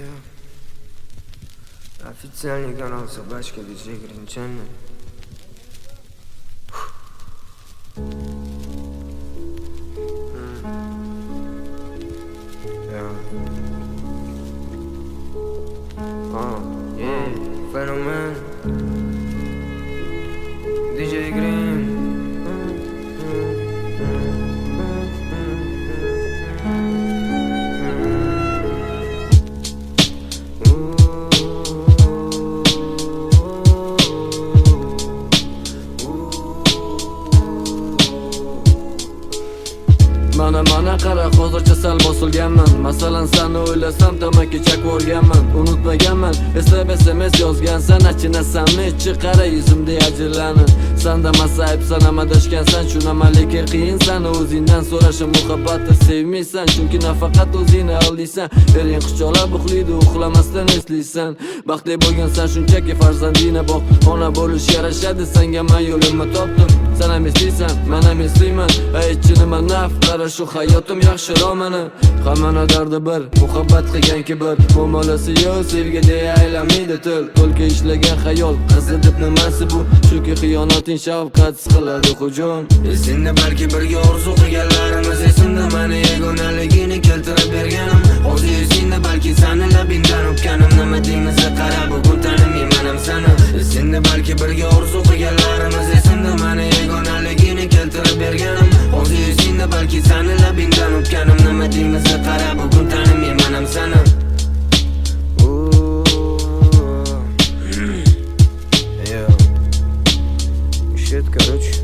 Официальный канал Собачка диджей Гринчанин. Fenomen DJ Green. Mana qara, hozircha sal bosilganman. Masalan, seni o'ylasam tamaki chaqib o'rganman. Unutmaganman, eslab SMS yozgansan. Achinasanmi, ichi qara yuzimda ajrlanib. Sanda masayib sanam adashgansan, shunaman lekin qiyin seni o'zingdan so'rashim. Muhabbatni sevmaysan, chunki nafaqat o'zingni aldiysan. Ering quchoqlab uxlaydi, uxlamasdan eslaysan. Baxtli bo'lgansan shunchaki farzandingni boq. Ona bo'lish yarashadi, senga men yo'limni topdim. Sen ham eslaysan, men ham eslayman. Aytchi nima naf, qara shu hayotim yaxshi romani. Hammani dardi bir, muhabbat qilgan bir. Muomalasi yo'q, sevgiga aylanmaydi til. Qo'lga ishlagan xayol, qizi deb nimasi bu? Chunki xiyonating shafqatsiz qiladi hujum. Esingda balki birga orzu qilganlarimiz, esimda meni yagonaligini keltirib berganim. Hozir esingda balki seni labingdan o'pganim. Nima deymiz qara, bugun tanimayman ham seni. Esingda balki birga orzu qilganlarimiz, esimda meni yagonaligini keltirib berganim. Hozir esingda balki seni labingdan o'pganim. Nima deymiz qara, bugun tanimayman ham seni. Короче,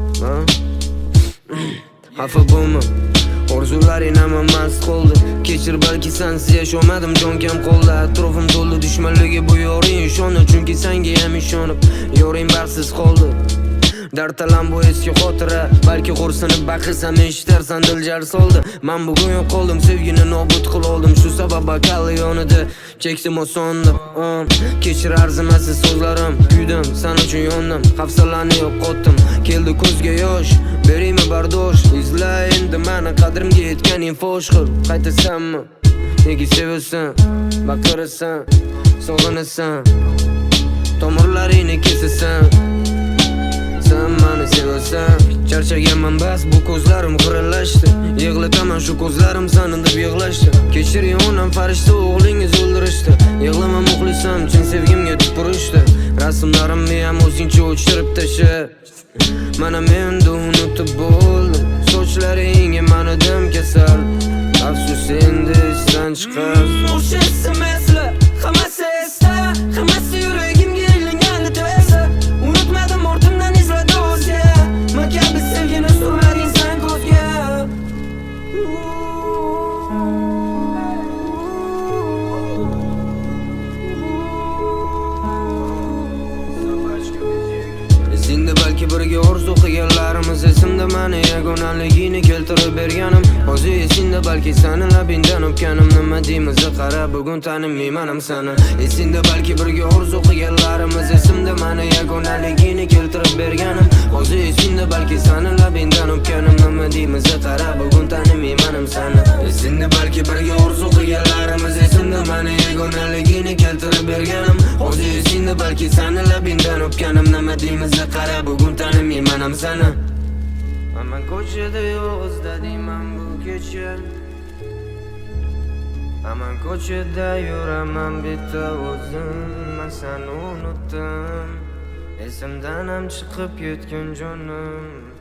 xafa bo'lma, orzularing hamma mast qoldi. Kechir, balki sensiz yasholmadim, jon kam qoldi. Atrofim to'ldi dushmanligi, bu yoring ishonib, chunki senga ham ishonib yoring baxtsiz qoldi. Dard alam bu eski xotira, balki xo'rsinib baqirsam eshitarsan, dil jar soldi. Men bugun yo'q qoldim, sevgini nobud qil oldim. Shu sabab bakali yonida cheksim osondim. Kechir, arzimassiz so'zlarim, kuydim, sen uchun yondim. Hafsalani yo'qotdim, keldi ko'zga yosh, beraymi bardosh. Izla endi meni qadrimga yetganing fosh qil. Qaytasanmi? Nega sevasan, baqirasan, sog'inasan, tomirlaringni kesasan. Sen meni sevasan, charchaganman bas, bu ko'zlarim xiralashdi. Yig'lataman shu ko'zlarim seni deb yig'lashdi. Kechir, yonam farishta, o'g'lingiz o'ldirishdi. Yig'lama muxlisam, chin sevgimga tupurishdi. Rasmlarimni ham o'zingcha o'chirib tasha. Mana menda unutib bo'ldim, sochlaringga manidim kasal. Afsus endi esdan chiqar. O'sha SMS'lar hammasi esda, hammasi yuragimga ilinganini to'ysa. Unutmadim, ortimdan izladi o'zga. Men kabi sevgini surmading sen ko'zga. Esingda balki birga orzu qilganlarimiz, esimda meni yagonaligini keltirib berganim. Hozir esingda balki seni labingdan o'pganim. Nima deymiz qara, bugun tanimayman ham seni. Esingda balki birga orzu qilganlarimiz, esimda meni yagonaligini keltirib berganim. Hozir esingda balki seni labingdan o'pganim. Nima deymiz qara, bugun tanimayman ham seni. Esingda balki birga orzu qilganlarimiz, esimda meni yagonaligini keltirib berganim. Hozir esingda balki seni labingdan o'pganim. Nima deymiz qara, bugun tanimayman ham seni. Aman ko'chada yo'q izladingman bu kecha. Aman ko'chada yuraman bitta o'zim. Men seni unutdim, esimdan ham chiqib ketgan jonim.